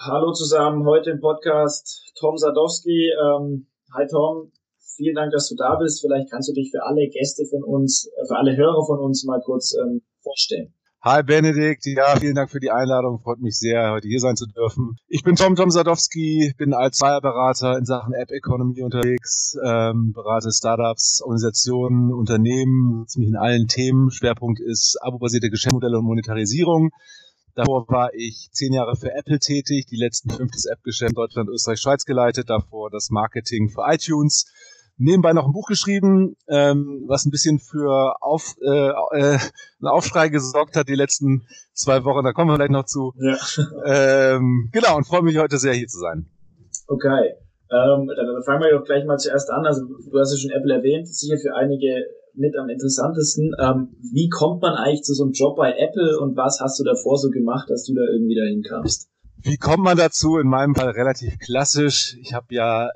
hallo zusammen, heute im Podcast Tom Sadowski. Hi Tom, vielen Dank, dass du da bist. Vielleicht kannst du dich für alle Gäste von uns, für alle Hörer von uns mal kurz vorstellen. Hi Benedikt, ja, vielen Dank für die Einladung. Freut mich sehr, heute hier sein zu dürfen. Ich bin Tom Sadowski, bin als Steuerberater in Sachen App Economy unterwegs, berate Startups, Organisationen, Unternehmen, ziemlich in allen Themen. Schwerpunkt ist abo-basierte Geschäftsmodelle und Monetarisierung. Davor war ich 10 Jahre für Apple tätig, die letzten 5 das App-Geschäft in Deutschland, Österreich, Schweiz geleitet, davor das Marketing für iTunes. Nebenbei noch ein Buch geschrieben, was ein bisschen für einen Aufschrei gesorgt hat die letzten 2 Wochen. Da kommen wir vielleicht noch zu. Ja. Genau, und freue mich heute sehr, hier zu sein. Okay, dann fangen wir doch gleich mal zuerst an. Also du hast ja schon Apple erwähnt, sicher für einige mit am interessantesten. Wie kommt man eigentlich zu so einem Job bei Apple und was hast du davor so gemacht, dass du da irgendwie dahin kamst? Wie kommt man dazu? In meinem Fall relativ klassisch. Ich habe ja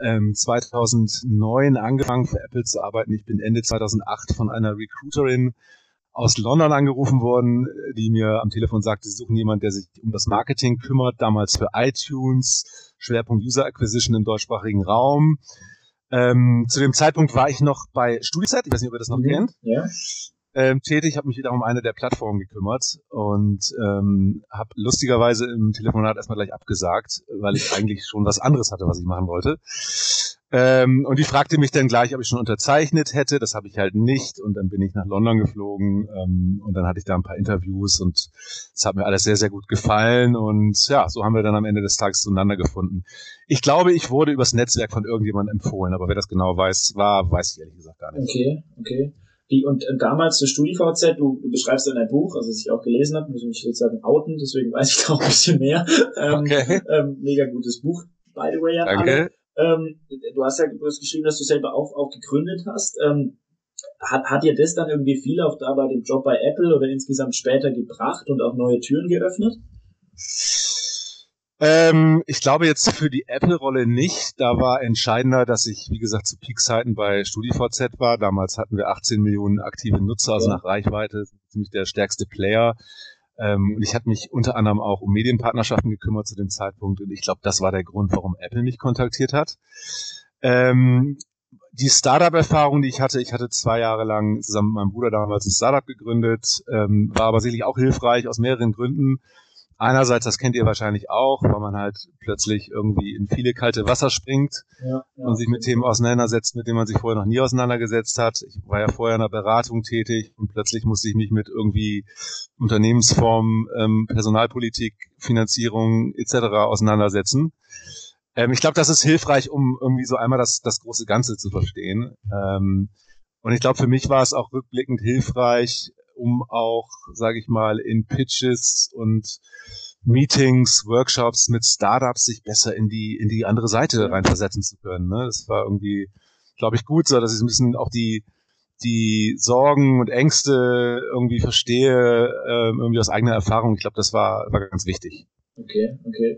2009 angefangen für Apple zu arbeiten. Ich bin Ende 2008 von einer Recruiterin aus London angerufen worden, die mir am Telefon sagte, sie suchen jemanden, der sich um das Marketing kümmert, damals für iTunes, Schwerpunkt User Acquisition im deutschsprachigen Raum. Zu dem Zeitpunkt war ich noch bei StudiZZ, ich weiß nicht, ob ihr das noch kennt. Ja. Tätig, habe mich wieder um eine der Plattformen gekümmert und habe lustigerweise im Telefonat erstmal gleich abgesagt, weil ich eigentlich schon was anderes hatte, was ich machen wollte. Und die fragte mich dann gleich, ob ich schon unterzeichnet hätte. Das habe ich halt nicht und dann bin ich nach London geflogen und dann hatte ich da ein paar Interviews und es hat mir alles sehr, sehr gut gefallen und ja, so haben wir dann am Ende des Tages zueinander gefunden. Ich glaube, ich wurde übers Netzwerk von irgendjemandem empfohlen, aber wer das genau weiß ich ehrlich gesagt gar nicht. Okay. Und damals zur StudiVZ, du beschreibst in deinem Buch, also das ich auch gelesen habe, muss ich mich sozusagen outen, deswegen weiß ich da auch ein bisschen mehr. Okay. Mega gutes Buch, by the way. Danke. Du hast geschrieben, dass du selber auch gegründet hast. Hat dir das dann irgendwie viel auch da bei dem Job bei Apple oder insgesamt später gebracht und auch neue Türen geöffnet? Ich glaube jetzt für die Apple-Rolle nicht. Da war entscheidender, dass ich, wie gesagt, zu Peak-Zeiten bei StudiVZ war. Damals hatten wir 18 Millionen aktive Nutzer, also nach Reichweite ziemlich der stärkste Player. Und ich hatte mich unter anderem auch um Medienpartnerschaften gekümmert zu dem Zeitpunkt. Und ich glaube, das war der Grund, warum Apple mich kontaktiert hat. Die Startup-Erfahrung, die ich hatte 2 Jahre lang zusammen mit meinem Bruder damals ein Startup gegründet, war aber sicherlich auch hilfreich aus mehreren Gründen. Einerseits, das kennt ihr wahrscheinlich auch, weil man halt plötzlich irgendwie in viele kalte Wasser springt und sich mit Themen auseinandersetzt, mit denen man sich vorher noch nie auseinandergesetzt hat. Ich war ja vorher in der Beratung tätig und plötzlich musste ich mich mit irgendwie Unternehmensformen, Personalpolitik, Finanzierung etc. auseinandersetzen. Ich glaube, das ist hilfreich, um irgendwie so einmal das große Ganze zu verstehen. Und ich glaube, für mich war es auch rückblickend hilfreich, um auch, sage ich mal, in Pitches und Meetings, Workshops mit Startups sich besser in die andere Seite reinversetzen zu können. Ne? Das war irgendwie, glaube ich, gut, so dass ich so ein bisschen auch die Sorgen und Ängste irgendwie verstehe, irgendwie aus eigener Erfahrung. Ich glaube, das war ganz wichtig. Okay.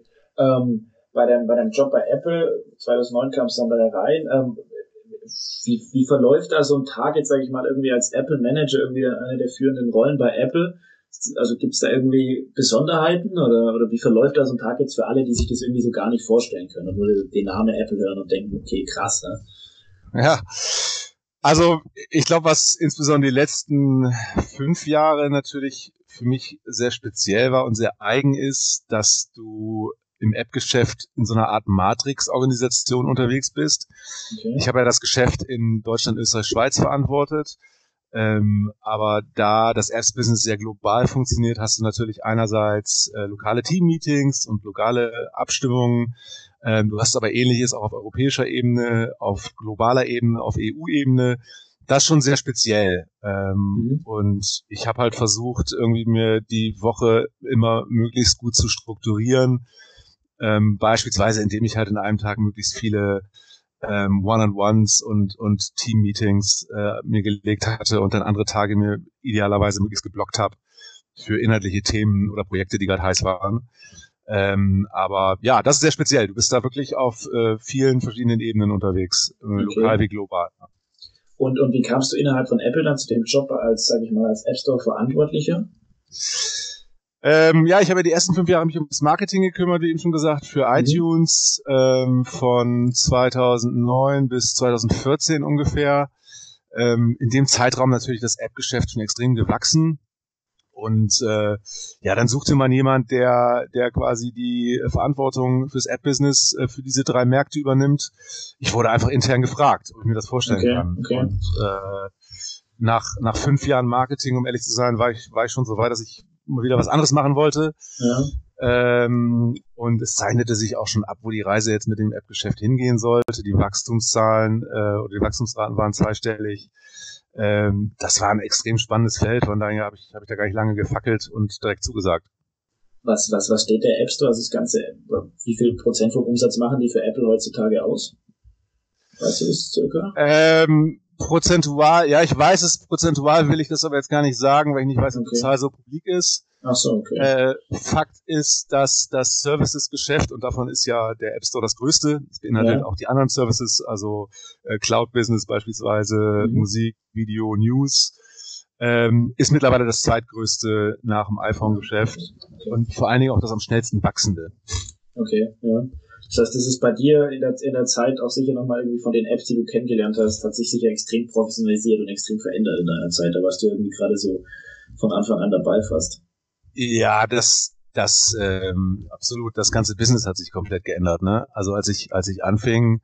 Bei deinem Job bei Apple, 2009 kam es dann da rein, wie verläuft da so ein Tag jetzt, sage ich mal, irgendwie als Apple-Manager, irgendwie eine der führenden Rollen bei Apple? Also gibt es da irgendwie Besonderheiten oder wie verläuft da so ein Tag jetzt für alle, die sich das irgendwie so gar nicht vorstellen können und nur den Namen Apple hören und denken, okay, krass, ne? Ja, also ich glaube, was insbesondere die letzten 5 Jahre natürlich für mich sehr speziell war und sehr eigen ist, dass du im App-Geschäft in so einer Art Matrix-Organisation unterwegs bist. Okay. Ich habe ja das Geschäft in Deutschland, Österreich, Schweiz verantwortet. Aber da das Apps-Business sehr global funktioniert, hast du natürlich einerseits lokale Team-Meetings und lokale Abstimmungen. Du hast aber Ähnliches auch auf europäischer Ebene, auf globaler Ebene, auf EU-Ebene. Das ist schon sehr speziell. Und ich habe halt versucht, irgendwie mir die Woche immer möglichst gut zu strukturieren. Beispielsweise, indem ich halt in einem Tag möglichst viele One-on-Ones und Team-Meetings mir gelegt hatte und dann andere Tage mir idealerweise möglichst geblockt habe für inhaltliche Themen oder Projekte, die gerade heiß waren. Aber ja, das ist sehr speziell. Du bist da wirklich auf vielen verschiedenen Ebenen unterwegs, lokal wie global. Und wie kamst du innerhalb von Apple dann zu dem Job als, sage ich mal, als App Store Verantwortlicher? Ja, ich habe ja die ersten 5 Jahre mich um das Marketing gekümmert, wie eben schon gesagt, für iTunes von 2009 bis 2014 ungefähr. In dem Zeitraum natürlich das App-Geschäft schon extrem gewachsen. Und ja, dann suchte man jemand, der quasi die Verantwortung fürs App-Business für diese 3 Märkte übernimmt. Ich wurde einfach intern gefragt, ob ich mir das vorstellen kann. Okay. Und nach 5 Jahren Marketing, um ehrlich zu sein, war ich schon so weit, dass ich mal wieder was anderes machen wollte. Ja. Und es zeichnete sich auch schon ab, wo die Reise jetzt mit dem App-Geschäft hingehen sollte. Die Wachstumszahlen oder die Wachstumsraten waren zweistellig. Das war ein extrem spannendes Feld, von daher habe ich da gar nicht lange gefackelt und direkt zugesagt. Was steht der App Store, also das Ganze, wie viel Prozent vom Umsatz machen die für Apple heutzutage aus? Weißt du das circa? Prozentual, ja, ich weiß es, prozentual will ich das aber jetzt gar nicht sagen, weil ich nicht weiß, ob die Zahl so publik ist. Ach so, okay. Fakt ist, dass das Services-Geschäft, und davon ist ja der App Store das größte, das beinhaltet auch die anderen Services, also Cloud-Business beispielsweise, Musik, Video, News, ist mittlerweile das zweitgrößte nach dem iPhone-Geschäft und vor allen Dingen auch das am schnellsten wachsende. Okay, ja. Das heißt, das ist bei dir in der Zeit auch sicher nochmal irgendwie von den Apps, die du kennengelernt hast, hat sich sicher extrem professionalisiert und extrem verändert in deiner Zeit. Da warst du irgendwie gerade so von Anfang an dabei fast. Ja, das absolut. Das ganze Business hat sich komplett geändert, ne? Also als ich anfing,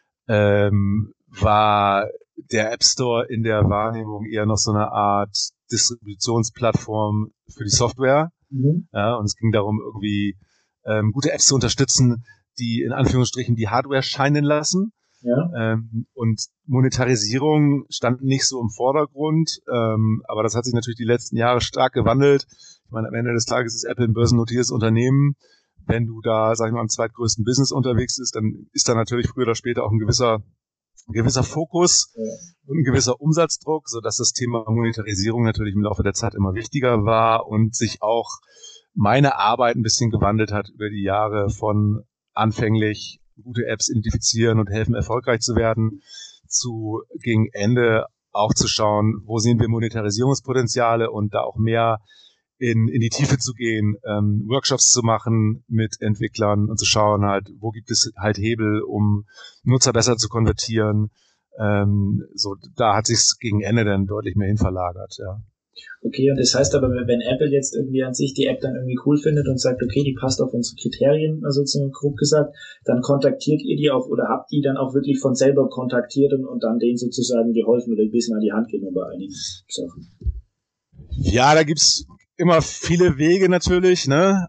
war der App Store in der Wahrnehmung eher noch so eine Art Distributionsplattform für die Software. Ja, und es ging darum, irgendwie gute Apps zu unterstützen, die in Anführungsstrichen die Hardware scheinen lassen. Ja. Und Monetarisierung stand nicht so im Vordergrund, aber das hat sich natürlich die letzten Jahre stark gewandelt. Ich meine, am Ende des Tages ist Apple ein börsennotiertes Unternehmen. Wenn du da, sag ich mal, am zweitgrößten Business unterwegs bist, dann ist da natürlich früher oder später auch ein gewisser Fokus und ein gewisser Umsatzdruck, sodass das Thema Monetarisierung natürlich im Laufe der Zeit immer wichtiger war und sich auch meine Arbeit ein bisschen gewandelt hat über die Jahre von anfänglich gute Apps identifizieren und helfen, erfolgreich zu werden, zu gegen Ende auch zu schauen, wo sehen wir Monetarisierungspotenziale und da auch mehr in die Tiefe zu gehen, Workshops zu machen mit Entwicklern und zu schauen halt, wo gibt es halt Hebel, um Nutzer besser zu konvertieren. So, da hat sich's gegen Ende dann deutlich mehr hin verlagert, ja. Okay, und das heißt aber, wenn Apple jetzt irgendwie an sich die App dann irgendwie cool findet und sagt, okay, die passt auf unsere Kriterien, also so grob gesagt, dann kontaktiert ihr die auch oder habt die dann auch wirklich von selber kontaktiert und dann denen sozusagen geholfen oder ein bisschen an die Hand genommen bei einigen Sachen? Ja, da gibt's immer viele Wege natürlich, ne?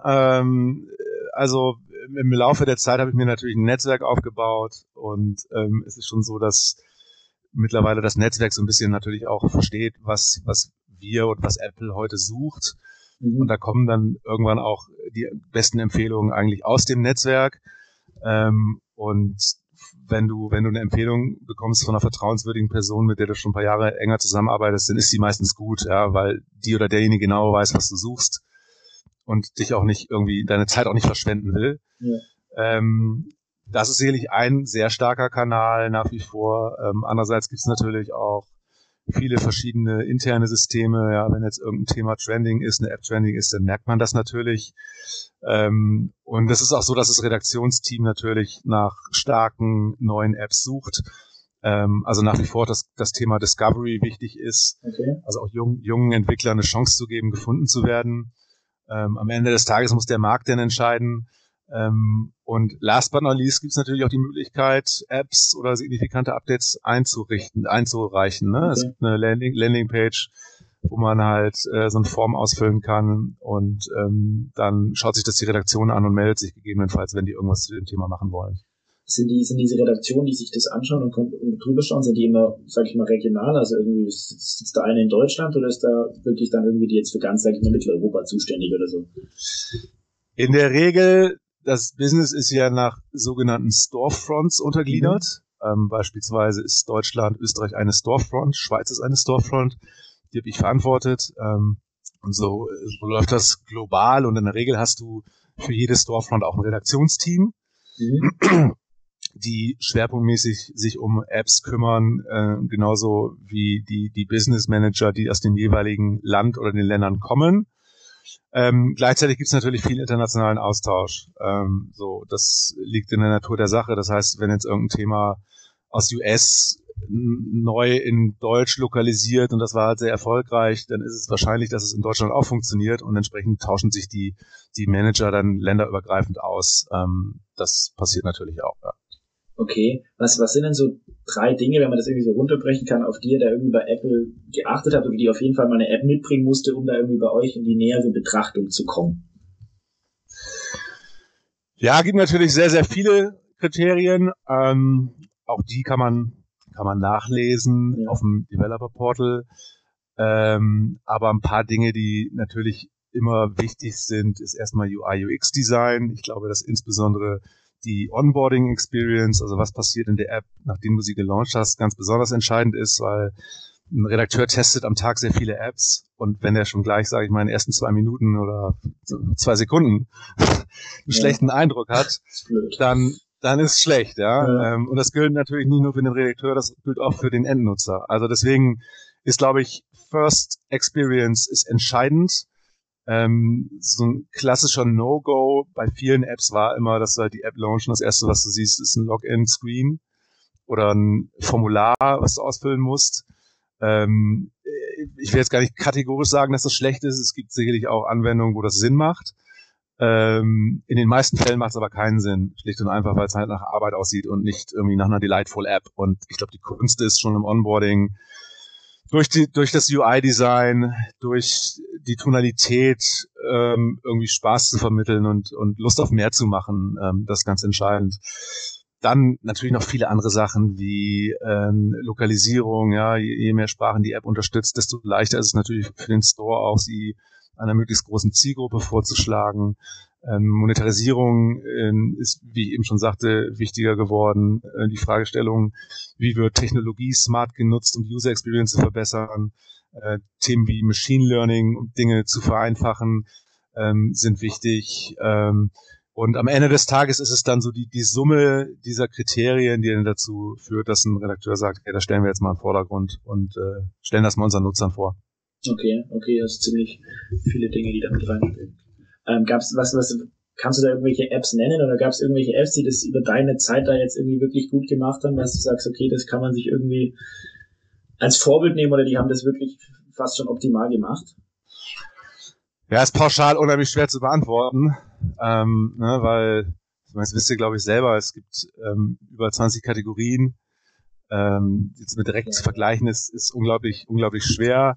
Also im Laufe der Zeit habe ich mir natürlich ein Netzwerk aufgebaut und es ist schon so, dass mittlerweile das Netzwerk so ein bisschen natürlich auch versteht, was wir und was Apple heute sucht. Und da kommen dann irgendwann auch die besten Empfehlungen eigentlich aus dem Netzwerk. Und wenn du eine Empfehlung bekommst von einer vertrauenswürdigen Person, mit der du schon ein paar Jahre enger zusammenarbeitest, dann ist die meistens gut, ja, weil die oder derjenige genau weiß, was du suchst und dich auch nicht irgendwie, deine Zeit auch nicht verschwenden will. Ja. Das ist sicherlich ein sehr starker Kanal nach wie vor. Andererseits gibt es natürlich auch viele verschiedene interne Systeme. Ja, wenn jetzt irgendein Thema Trending ist, eine App Trending ist, dann merkt man das natürlich. Und das ist auch so, dass das Redaktionsteam natürlich nach starken neuen Apps sucht. Also nach wie vor das Thema Discovery wichtig ist. Okay. Also auch jungen Entwicklern eine Chance zu geben, gefunden zu werden. Am Ende des Tages muss der Markt dann entscheiden. Und last but not least gibt es natürlich auch die Möglichkeit, Apps oder signifikante Updates einzureichen. Ne? Okay. Es gibt eine Landingpage, wo man halt so eine Form ausfüllen kann und dann schaut sich das die Redaktion an und meldet sich gegebenenfalls, wenn die irgendwas zu dem Thema machen wollen. Sind diese Redaktionen, die sich das anschauen und drüber schauen, sind die immer, sag ich mal, regional? Also irgendwie sitzt da eine in Deutschland oder ist da wirklich dann irgendwie die jetzt für ganz, sag ich mal, Mitteleuropa zuständig oder so? In der Regel, das Business ist ja nach sogenannten Storefronts untergliedert. Beispielsweise ist Deutschland, Österreich eine Storefront, Schweiz ist eine Storefront, die habe ich verantwortet. Und so läuft das global und in der Regel hast du für jede Storefront auch ein Redaktionsteam, die schwerpunktmäßig sich um Apps kümmern, genauso wie die Business Manager, die aus dem jeweiligen Land oder den Ländern kommen. Gleichzeitig gibt es natürlich viel internationalen Austausch. Das liegt in der Natur der Sache. Das heißt, wenn jetzt irgendein Thema aus US neu in Deutsch lokalisiert und das war halt sehr erfolgreich, dann ist es wahrscheinlich, dass es in Deutschland auch funktioniert und entsprechend tauschen sich die Manager dann länderübergreifend aus. Das passiert natürlich auch, ja. Okay, was sind denn so 3 Dinge, wenn man das irgendwie so runterbrechen kann, auf die ihr da irgendwie bei Apple geachtet habt oder die auf jeden Fall mal eine App mitbringen musste, um da irgendwie bei euch in die nähere Betrachtung zu kommen? Ja, gibt natürlich sehr, sehr viele Kriterien. Auch die kann man nachlesen auf dem Developer Portal. Aber ein paar Dinge, die natürlich immer wichtig sind, ist erstmal UI UX Design. Ich glaube, dass insbesondere die Onboarding Experience, also was passiert in der App, nachdem du sie gelauncht hast, ganz besonders entscheidend ist, weil ein Redakteur testet am Tag sehr viele Apps und wenn er schon gleich, sage ich mal, in den ersten 2 Minuten oder 2 Sekunden einen schlechten Eindruck hat, dann ist es schlecht, ja. Und das gilt natürlich nicht nur für den Redakteur, das gilt auch für den Endnutzer. Also deswegen ist, glaube ich, First Experience ist entscheidend. So ein klassischer No-Go bei vielen Apps war immer, dass du halt die App launchen. Das erste, was du siehst, ist ein Login-Screen oder ein Formular, was du ausfüllen musst. Ich will jetzt gar nicht kategorisch sagen, dass das schlecht ist. Es gibt sicherlich auch Anwendungen, wo das Sinn macht. In den meisten Fällen macht es aber keinen Sinn. Schlicht und einfach, weil es halt nach Arbeit aussieht und nicht irgendwie nach einer Delightful App. Und ich glaube, die Kunst ist schon im Onboarding, durch das UI-Design, durch die Tonalität irgendwie Spaß zu vermitteln und Lust auf mehr zu machen. Das ist ganz entscheidend. Dann natürlich noch viele andere Sachen wie Lokalisierung. Ja, je mehr Sprachen die App unterstützt, desto leichter ist es natürlich für den Store auch, sie einer möglichst großen Zielgruppe vorzuschlagen. Monetarisierung ist, wie ich eben schon sagte, wichtiger geworden. Die Fragestellung, wie wird Technologie smart genutzt, um die User Experience zu verbessern. Themen wie Machine Learning, um Dinge zu vereinfachen, sind wichtig. Und am Ende des Tages ist es dann so die Summe dieser Kriterien, die dann dazu führt, dass ein Redakteur sagt, okay, das stellen wir jetzt mal in den Vordergrund und stellen das mal unseren Nutzern vor. Okay, das sind ziemlich viele Dinge, die da mit reinspielen. Gab's kannst du da irgendwelche Apps nennen oder gab es irgendwelche Apps, die das über deine Zeit da jetzt irgendwie wirklich gut gemacht haben, dass du sagst, okay, das kann man sich irgendwie als Vorbild nehmen oder die haben das wirklich fast schon optimal gemacht? Ja, ist pauschal unheimlich schwer zu beantworten, weil, das wisst ihr, glaube ich, selber, es gibt über 20 Kategorien. Jetzt mit direkt zu vergleichen ist unglaublich schwer.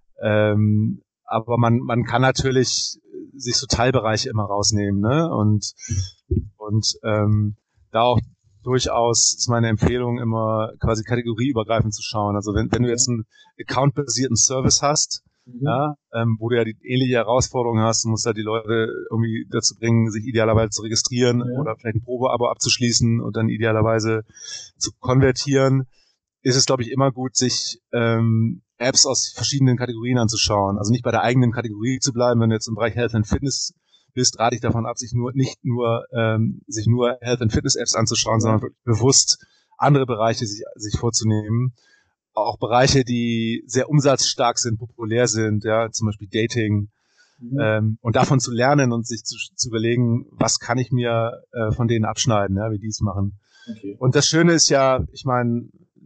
Aber man kann natürlich sich so Teilbereiche immer rausnehmen, ne? Und da auch durchaus ist meine Empfehlung immer quasi kategorieübergreifend zu schauen. Also wenn du jetzt einen accountbasierten Service hast, wo du ja die ähnliche Herausforderung hast, du musst ja die Leute irgendwie dazu bringen, sich idealerweise zu registrieren oder vielleicht ein Probeabo abzuschließen und dann idealerweise zu konvertieren, ist es, glaube ich, immer gut, sich Apps aus verschiedenen Kategorien anzuschauen. Also nicht bei der eigenen Kategorie zu bleiben. Wenn du jetzt im Bereich Health and Fitness bist, rate ich davon ab, sich nur Health and Fitness Apps anzuschauen, sondern wirklich bewusst andere Bereiche sich vorzunehmen. Auch Bereiche, die sehr umsatzstark sind, populär sind, ja, zum Beispiel Dating. Und davon zu lernen und sich zu überlegen, was kann ich mir von denen abschneiden, ja, wie die es machen. Okay. Und das Schöne ist ja, ich meine,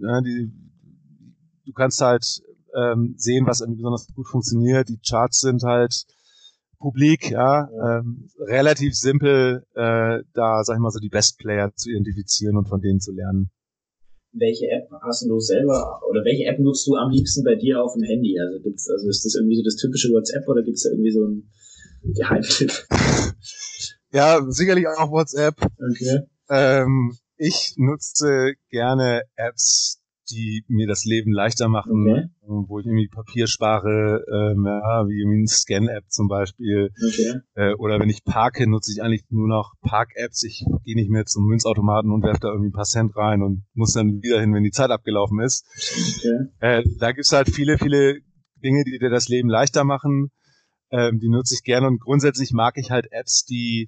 du kannst halt sehen, was irgendwie besonders gut funktioniert. Die Charts sind halt publik, relativ simpel, da, sag ich mal, so die Best Player zu identifizieren und von denen zu lernen. Welche App hast du selber oder welche App nutzt du am liebsten bei dir auf dem Handy? Also ist das irgendwie so das typische WhatsApp oder gibt es da irgendwie so einen Geheimtipp? Ja, sicherlich auch WhatsApp. Okay. Ich nutze gerne Apps, die mir das Leben leichter machen, wo ich irgendwie Papier spare, wie irgendwie eine Scan-App zum Beispiel. Okay. Oder wenn ich parke, nutze ich eigentlich nur noch Park-Apps. Ich gehe nicht mehr zum Münzautomaten und werfe da irgendwie ein paar Cent rein und muss dann wieder hin, wenn die Zeit abgelaufen ist. Okay. Da gibt's halt viele, viele Dinge, die dir das Leben leichter machen. Die nutze ich gerne und grundsätzlich mag ich halt Apps, die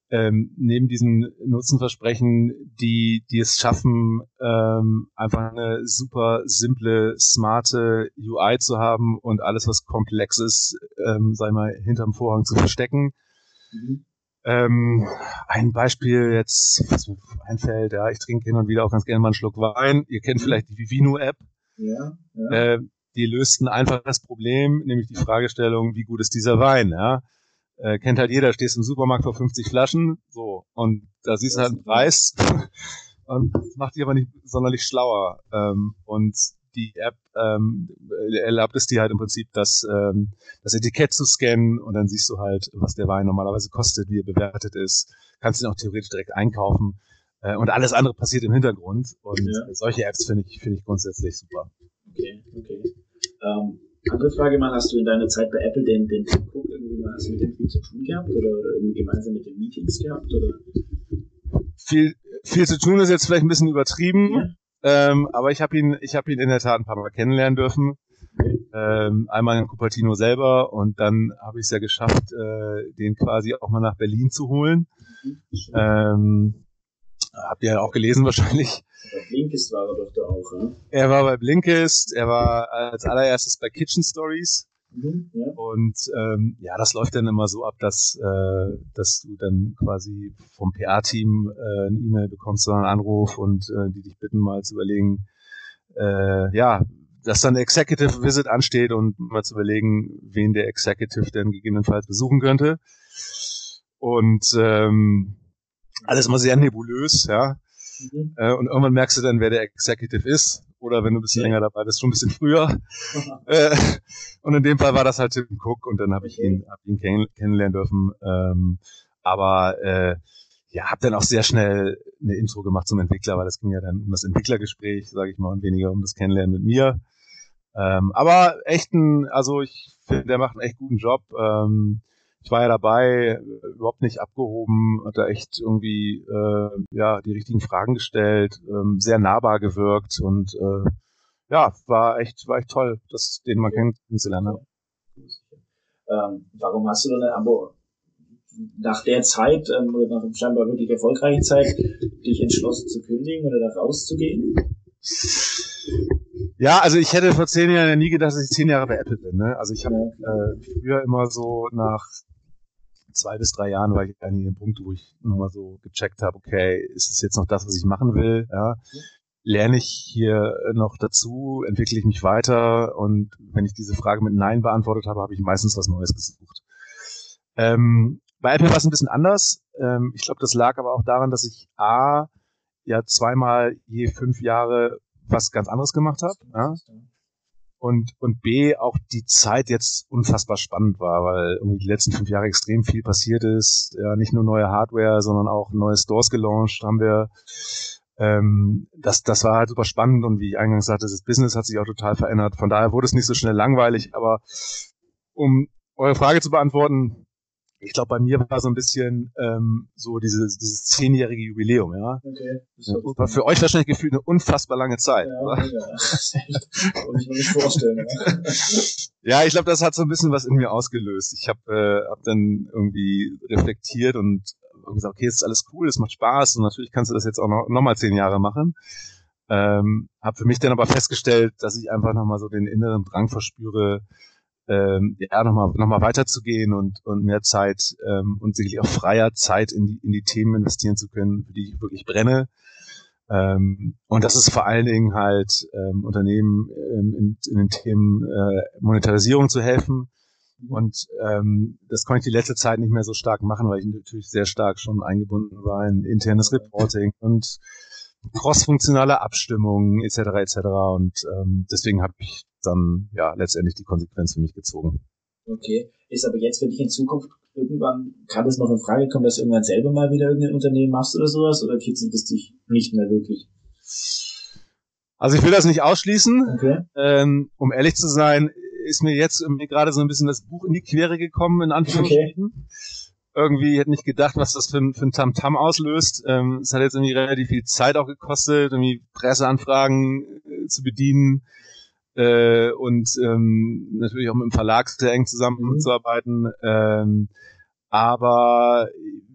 neben diesen Nutzenversprechen, die es schaffen, einfach eine super simple, smarte UI zu haben und alles, was komplex ist, sag ich mal, hinterm Vorhang zu verstecken. Mhm. Ein Beispiel jetzt, was mir einfällt, ja, ich trinke hin und wieder auch ganz gerne mal einen Schluck Wein. Ihr kennt vielleicht die Vivino-App. Ja, ja. Die löst ein einfaches Problem, nämlich die Fragestellung, wie gut ist dieser Wein, ja. Kennt halt jeder, stehst im Supermarkt vor 50 Flaschen, so, und da siehst du halt einen Preis und das macht dich aber nicht sonderlich schlauer. Und die App erlaubt es dir halt im Prinzip, das Etikett zu scannen und dann siehst du halt, was der Wein normalerweise kostet, wie er bewertet ist, kannst ihn auch theoretisch direkt einkaufen und alles andere passiert im Hintergrund und solche Apps finde ich grundsätzlich super. Okay. Andere Frage mal, hast du in deiner Zeit bei Apple den Tim Cook irgendwie mal, hast du mit dem viel zu tun gehabt oder irgendwie gemeinsam mit den Meetings gehabt? Oder? Viel zu tun ist jetzt vielleicht ein bisschen übertrieben, aber ich habe ihn in der Tat ein paar Mal kennenlernen dürfen. Einmal in Cupertino selber und dann habe ich es ja geschafft, den quasi auch mal nach Berlin zu holen. Habt ihr ja auch gelesen wahrscheinlich. Bei Blinkist war er doch da auch, ne? Er war bei Blinkist, er war als allererstes bei Kitchen Stories. Ja. Und das läuft dann immer so ab, dass du dann quasi vom PR-Team eine E-Mail bekommst oder einen Anruf und die dich bitten mal zu überlegen, dass dann der Executive Visit ansteht und mal zu überlegen, wen der Executive denn gegebenenfalls besuchen könnte. Und alles immer sehr nebulös, ja. Und irgendwann merkst du dann, wer der Executive ist. Oder wenn du ein bisschen länger dabei bist, schon ein bisschen früher. Und in dem Fall war das halt Tim Cook und dann habe ich ihn kennenlernen dürfen. Habe dann auch sehr schnell eine Intro gemacht zum Entwickler, weil es ging ja dann um das Entwicklergespräch, sage ich mal, und weniger um das Kennenlernen mit mir. Aber ich finde, der macht einen echt guten Job. Ich war ja dabei, überhaupt nicht abgehoben, hat da echt irgendwie die richtigen Fragen gestellt, sehr nahbar gewirkt und war echt toll, den mal kennenzulernen. Warum hast du dann aber nach der Zeit oder nach scheinbar wirklich erfolgreichen Zeit dich entschlossen zu kündigen oder da rauszugehen? Ja, also ich hätte vor 10 Jahren ja nie gedacht, dass ich 10 Jahre bei Apple bin. Ne? Also ich habe früher immer so nach 2 bis 3 Jahren war ich an dem Punkt, wo ich nochmal so gecheckt habe, okay, ist es jetzt noch das, was ich machen will? Ja? Lerne ich hier noch dazu? Entwickle ich mich weiter? Und wenn ich diese Frage mit Nein beantwortet habe, habe ich meistens was Neues gesucht. Bei Apple war es ein bisschen anders. Ich glaube, das lag aber auch daran, dass ich zweimal je 5 Jahre was ganz anderes gemacht habe. Ja? Und B, auch die Zeit jetzt unfassbar spannend war, weil irgendwie die letzten 5 Jahre extrem viel passiert ist. Ja, nicht nur neue Hardware, sondern auch neue Stores gelauncht haben wir. Das war halt super spannend und wie ich eingangs sagte, das Business hat sich auch total verändert. Von daher wurde es nicht so schnell langweilig, aber um eure Frage zu beantworten, ich glaube, bei mir war so ein bisschen so dieses 10-jährige Jubiläum, ja. Okay. War für euch wahrscheinlich gefühlt eine unfassbar lange Zeit. Ja. Das kann ich mir nicht vorstellen. Ja, ich glaube, das hat so ein bisschen was in mir ausgelöst. Ich habe dann irgendwie reflektiert und gesagt, okay, es ist alles cool, es macht Spaß und natürlich kannst du das jetzt auch noch mal 10 Jahre machen. Habe für mich dann aber festgestellt, dass ich einfach noch mal so den inneren Drang verspüre, noch mal weiterzugehen und mehr Zeit und sicherlich auch freier Zeit in die Themen investieren zu können, für die ich wirklich brenne. Und das ist vor allen Dingen halt Unternehmen in den Themen Monetarisierung zu helfen. Und das konnte ich die letzte Zeit nicht mehr so stark machen, weil ich natürlich sehr stark schon eingebunden war in internes Reporting und crossfunktionale Abstimmungen etc. Und deswegen habe ich dann letztendlich die Konsequenz für mich gezogen. Okay. Ist aber jetzt für dich in Zukunft irgendwann, kann es noch in Frage kommen, dass du irgendwann selber mal wieder irgendein Unternehmen machst oder sowas? Oder kitzelt es dich nicht mehr wirklich? Also ich will das nicht ausschließen. Okay. Um ehrlich zu sein, ist mir jetzt gerade so ein bisschen das Buch in die Quere gekommen, in Anführungsstrichen. Okay. Irgendwie hätte nicht gedacht, was das für ein Tamtam auslöst. Es hat jetzt irgendwie relativ viel Zeit auch gekostet, irgendwie Presseanfragen zu bedienen und natürlich auch mit dem Verlag sehr eng zusammenzuarbeiten. Aber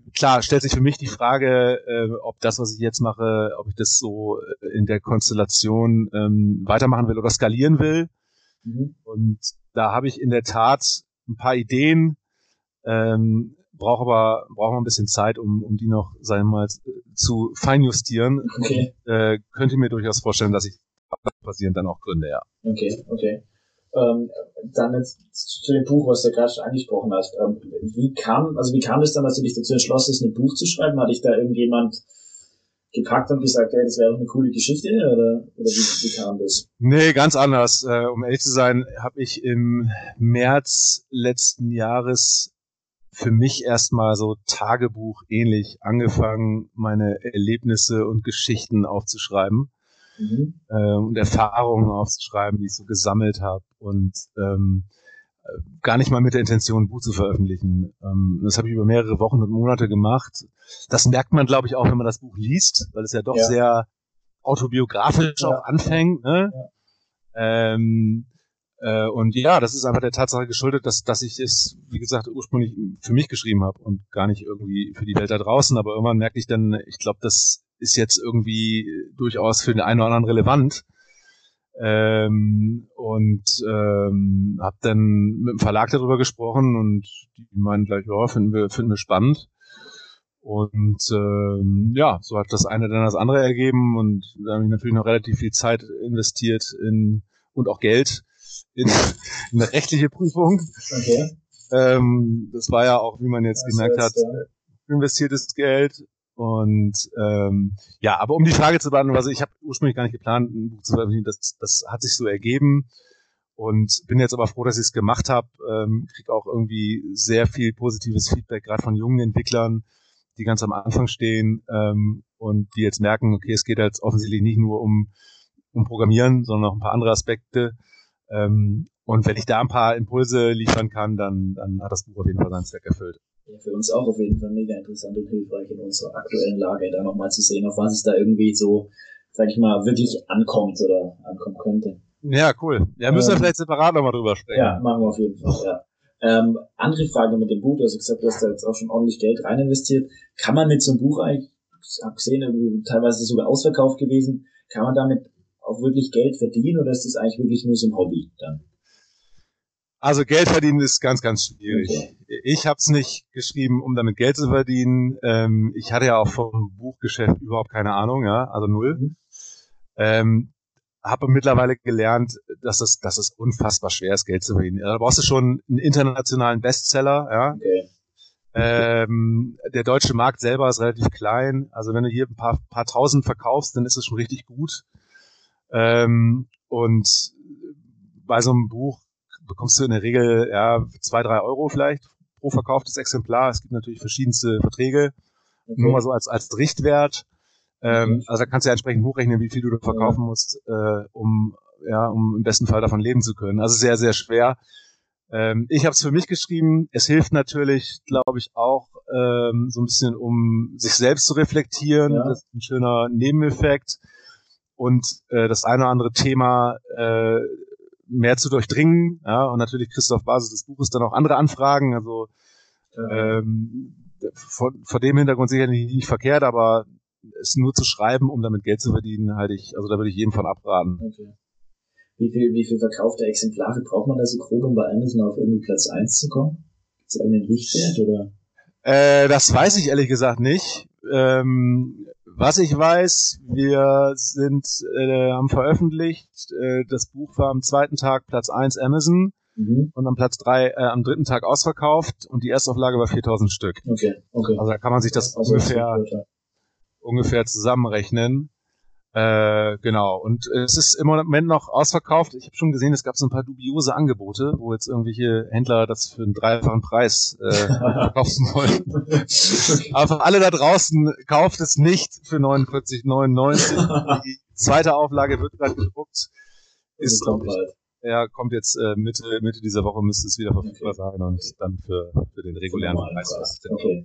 klar, stellt sich für mich die Frage, ob das, was ich jetzt mache, ob ich das so in der Konstellation weitermachen will oder skalieren will. Mhm. Und da habe ich in der Tat ein paar Ideen, brauche mal ein bisschen Zeit, um die noch, sagen wir mal, zu feinjustieren. Okay. Und, könnte mir durchaus vorstellen, dass ich basierend dann auch gründe, ja. Okay. Dann jetzt zu dem Buch, was du gerade schon angesprochen hast. Wie kam es dann, dass du dich dazu entschlossen hast, ein Buch zu schreiben? Hat dich da irgendjemand gepackt und gesagt, hey, das wäre doch eine coole Geschichte? Oder wie kam das? Nee, ganz anders. Um ehrlich zu sein, habe ich im März letzten Jahres für mich erstmal so Tagebuch ähnlich angefangen, meine Erlebnisse und Geschichten aufzuschreiben. Und Erfahrungen aufzuschreiben, die ich so gesammelt habe und gar nicht mal mit der Intention, ein Buch zu veröffentlichen. Das habe ich über mehrere Wochen und Monate gemacht. Das merkt man, glaube ich, auch, wenn man das Buch liest, weil es ja doch sehr autobiografisch auch anfängt. Ne? Ja. Und ja, das ist einfach der Tatsache geschuldet, dass ich es, wie gesagt, ursprünglich für mich geschrieben habe und gar nicht irgendwie für die Welt da draußen. Aber irgendwann merkte ich dann, ich glaube, das ist jetzt irgendwie durchaus für den einen oder anderen relevant. Habe dann mit dem Verlag darüber gesprochen und die meinen gleich, ja, finden wir spannend. Und ja, so hat das eine dann das andere ergeben und da habe ich natürlich noch relativ viel Zeit investiert und auch Geld in eine rechtliche Prüfung. Okay. Das war ja auch, wie man jetzt gemerkt hat, investiertes Geld. Und ja, aber um die Frage zu beantworten, also ich habe ursprünglich gar nicht geplant, ein Buch zu veröffentlichen, das hat sich so ergeben und bin jetzt aber froh, dass ich es gemacht habe. Kriege auch irgendwie sehr viel positives Feedback, gerade von jungen Entwicklern, die ganz am Anfang stehen und die jetzt merken, okay, es geht jetzt offensichtlich nicht nur um Programmieren, sondern auch ein paar andere Aspekte. Und wenn ich da ein paar Impulse liefern kann, dann hat das Buch auf jeden Fall seinen Zweck erfüllt. Ja, für uns auch auf jeden Fall mega interessant und hilfreich in unserer aktuellen Lage, da nochmal zu sehen, auf was es da irgendwie so, sag ich mal, wirklich ankommt oder ankommen könnte. Ja, cool. Ja, müssen wir vielleicht separat nochmal drüber sprechen. Ja, machen wir auf jeden Fall, ja. Andere Frage mit dem Buch, du hast gesagt, du hast da jetzt auch schon ordentlich Geld rein investiert. Kann man mit so einem Buch eigentlich, ich habe gesehen, teilweise sogar ausverkauft gewesen, kann man damit auch wirklich Geld verdienen oder ist das eigentlich wirklich nur so ein Hobby dann? Also Geld verdienen ist ganz, ganz schwierig. Okay. Ich habe es nicht geschrieben, um damit Geld zu verdienen. Ich hatte ja auch vom Buchgeschäft überhaupt keine Ahnung, ja, also null. Habe mittlerweile gelernt, dass es unfassbar schwer ist, Geld zu verdienen. Da brauchst du schon einen internationalen Bestseller, ja. Okay. Der deutsche Markt selber ist relativ klein. Also wenn du hier ein paar tausend verkaufst, dann ist es schon richtig gut. Und bei so einem Buch bekommst du in der Regel 2-3 Euro vielleicht pro verkauftes Exemplar. Es gibt natürlich verschiedenste Verträge. Okay. Nur mal so als Richtwert. Also da kannst du ja entsprechend hochrechnen, wie viel du da verkaufen musst, um im besten Fall davon leben zu können. Also sehr, sehr schwer. Ich habe es für mich geschrieben. Es hilft natürlich, glaube ich, auch so ein bisschen, um sich selbst zu reflektieren. Ja. Das ist ein schöner Nebeneffekt. Und das eine oder andere Thema mehr zu durchdringen. Ja, und natürlich kriegst du auf Basis des Buches dann auch andere Anfragen. Also vor dem Hintergrund sicherlich nicht verkehrt, aber es nur zu schreiben, um damit Geld zu verdienen, da würde ich jedem von abraten. Okay. Wie viel verkaufte Exemplare braucht man da so grob, um bei Amazon auf irgendwie Platz 1 zu kommen? Gibt es da irgendeinen Richtwert oder? Das weiß ich ehrlich gesagt nicht. Was ich weiß, wir haben veröffentlicht, das Buch war am zweiten Tag Platz 1 Amazon und am Platz 3 am dritten Tag ausverkauft und die Erstauflage war 4.000 Stück. Okay. Also da kann man sich das ungefähr zusammenrechnen. Genau. Und es ist im Moment noch ausverkauft. Ich habe schon gesehen, es gab so ein paar dubiose Angebote, wo jetzt irgendwelche Händler das für einen dreifachen Preis verkaufen wollen. Aber für alle da draußen, kauft es nicht für 49,99. Die zweite Auflage wird gerade gedruckt. Kommt jetzt Mitte dieser Woche müsste es wieder verfügbar sein und dann für den regulären Preis. Okay.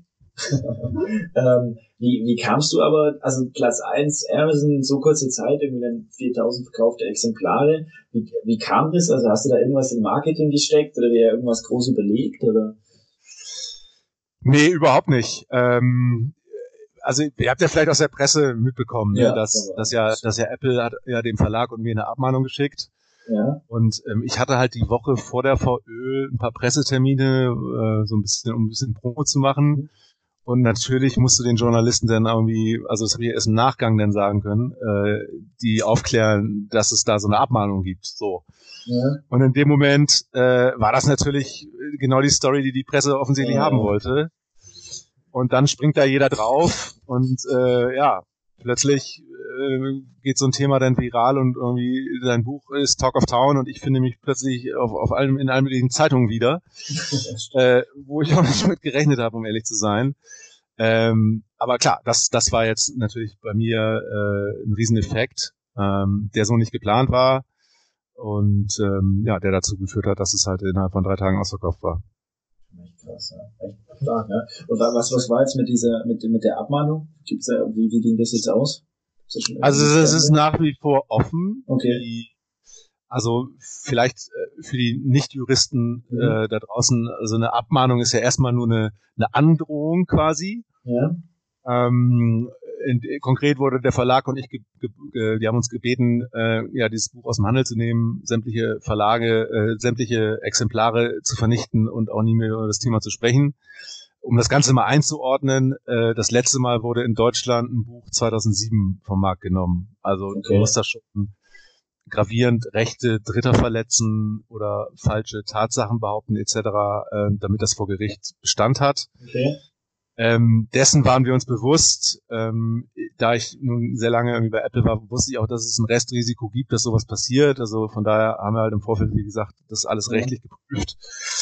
Wie kamst du aber, also Platz 1 Amazon in so kurzer Zeit, irgendwie dann 4.000 verkaufte Exemplare, wie kam das? Also hast du da irgendwas in Marketing gesteckt oder dir irgendwas groß überlegt, oder? Nee, überhaupt nicht. Also ihr habt ja vielleicht aus der Presse mitbekommen, Ja, ne, dass ja Apple hat ja dem Verlag und mir eine Abmahnung geschickt. Ja. Und ich hatte halt die Woche vor der VÖ ein paar Pressetermine, so um ein bisschen Promo zu machen. Und natürlich musst du den Journalisten dann irgendwie, also das habe ich erst im Nachgang dann sagen können, die aufklären, dass es da so eine Abmahnung gibt. So. Ja. Und in dem Moment war das natürlich genau die Story, die die Presse offensichtlich haben wollte. Und dann springt da jeder drauf und plötzlich geht so ein Thema dann viral und irgendwie sein Buch ist Talk of Town und ich finde mich plötzlich in allen möglichen Zeitungen wieder, wo ich auch nicht mit gerechnet habe, um ehrlich zu sein. Aber klar, das war jetzt natürlich bei mir ein Rieseneffekt, der so nicht geplant war und der dazu geführt hat, dass es halt innerhalb von 3 Tagen ausverkauft war. Echt krass, ja. Echt stark, ne? Und was war jetzt mit der Abmahnung? Gibt's da, wie ging das jetzt aus? Also es ist nach wie vor offen. Okay. Also vielleicht für die Nicht-Juristen da draußen, also eine Abmahnung ist ja erstmal nur eine Androhung quasi. Ja. Konkret wurde der Verlag und ich, die haben uns gebeten, dieses Buch aus dem Handel zu nehmen, sämtliche Verlage, sämtliche Exemplare zu vernichten und auch nie mehr über das Thema zu sprechen. Um das Ganze mal einzuordnen, das letzte Mal wurde in Deutschland ein Buch 2007 vom Markt genommen. Also du musst da schon gravierend Rechte Dritter verletzen oder falsche Tatsachen behaupten etc., damit das vor Gericht Bestand hat. Okay. Dessen waren wir uns bewusst. Da ich nun sehr lange irgendwie bei Apple war, wusste ich auch, dass es ein Restrisiko gibt, dass sowas passiert. Also von daher haben wir halt im Vorfeld, wie gesagt, das alles rechtlich geprüft.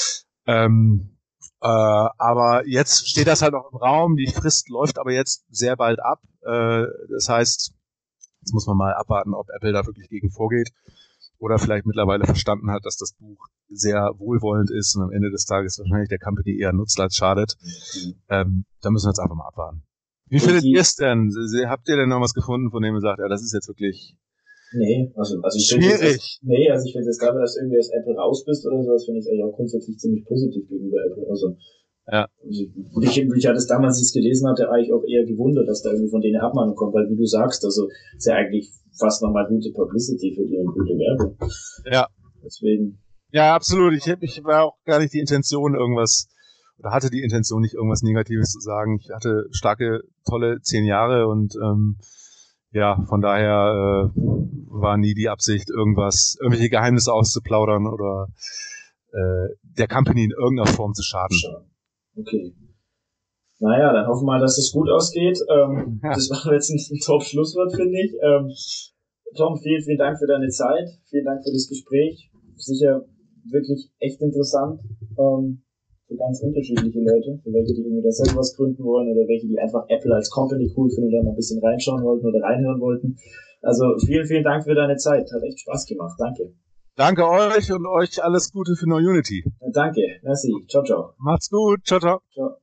Aber jetzt steht das halt noch im Raum. Die Frist läuft aber jetzt sehr bald ab. Das heißt, jetzt muss man mal abwarten, ob Apple da wirklich gegen vorgeht oder vielleicht mittlerweile verstanden hat, dass das Buch sehr wohlwollend ist und am Ende des Tages wahrscheinlich der Company eher nutzt als schadet. Da müssen wir jetzt einfach mal abwarten. Wie findet ihr es denn? Habt ihr denn noch was gefunden, von dem ihr sagt, ja, das ist jetzt wirklich also ich schwierig? Ich finde das gerade, dass irgendwie aus Apple raus bist oder sowas, finde ich eigentlich auch grundsätzlich ziemlich positiv gegenüber Apple. Also ja. Ich hatte es damals, als ich es gelesen hatte, eigentlich auch eher gewundert, dass da irgendwie von denen Abmahnung kommt, weil wie du sagst, also ist ja eigentlich fast nochmal gute Publicity für die und gute Werbung. Ja. Deswegen. Ja, absolut. Ich war auch gar nicht die Intention, hatte die Intention, nicht irgendwas Negatives zu sagen. Ich hatte starke, tolle 10 Jahre und von daher war nie die Absicht, irgendwelche Geheimnisse auszuplaudern oder der Company in irgendeiner Form zu schaden. Okay. Naja, dann hoffen wir mal, dass es gut ausgeht. Das war jetzt ein Top-Schlusswort, finde ich. Tom, vielen Dank für deine Zeit. Vielen Dank für das Gespräch. Sicher wirklich echt interessant. Für ganz unterschiedliche Leute. Für welche, die irgendwie da selber was gründen wollen oder welche, die einfach Apple als Company cool finden und da mal ein bisschen reinschauen wollten oder reinhören wollten. Also vielen Dank für deine Zeit. Hat echt Spaß gemacht. Danke. Danke euch und euch alles Gute für No Unity. Danke. Merci. Ciao, ciao. Macht's gut. Ciao, ciao. Ciao.